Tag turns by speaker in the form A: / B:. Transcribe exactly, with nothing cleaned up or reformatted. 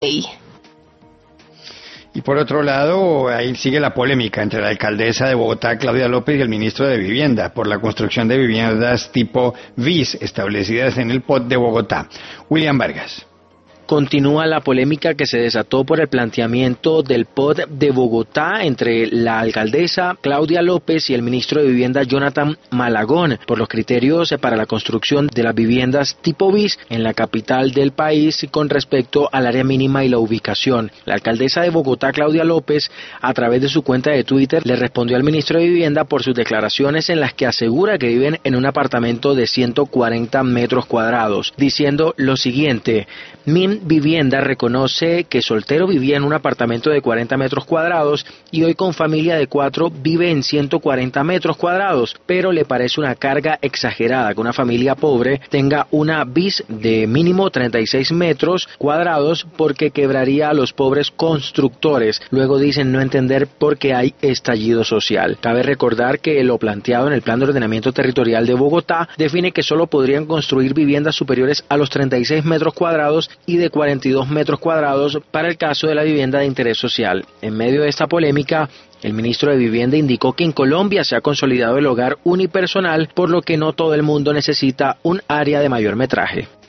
A: ley.
B: Y por otro lado, ahí sigue la polémica entre la alcaldesa de Bogotá, Claudia López, y el ministro de Vivienda por la construcción de viviendas tipo V I S establecidas en el P O T de Bogotá. William Vargas.
C: Continúa la polémica que se desató por el planteamiento del P O D de Bogotá entre la alcaldesa Claudia López y el ministro de Vivienda Jonathan Malagón por los criterios para la construcción de las viviendas tipo V I S en la capital del país con respecto al área mínima y la ubicación. La alcaldesa de Bogotá, Claudia López, a través de su cuenta de Twitter, le respondió al ministro de Vivienda por sus declaraciones en las que asegura que viven en un apartamento de ciento cuarenta metros cuadrados, diciendo lo siguiente: Mi Vivienda reconoce que soltero vivía en un apartamento de cuarenta metros cuadrados y hoy con familia de cuatro vive en ciento cuarenta metros cuadrados, pero le parece una carga exagerada que una familia pobre tenga una V I S de mínimo treinta y seis metros cuadrados porque quebraría a los pobres constructores. Luego dicen no entender por qué hay estallido social. Cabe recordar que lo planteado en el Plan de Ordenamiento Territorial de Bogotá define que solo podrían construir viviendas superiores a los treinta y seis metros cuadrados y de cuarenta y dos metros cuadrados para el caso de la vivienda de interés social. En medio de esta polémica, el ministro de Vivienda indicó que en Colombia se ha consolidado el hogar unipersonal, por lo que no todo el mundo necesita un área de mayor metraje.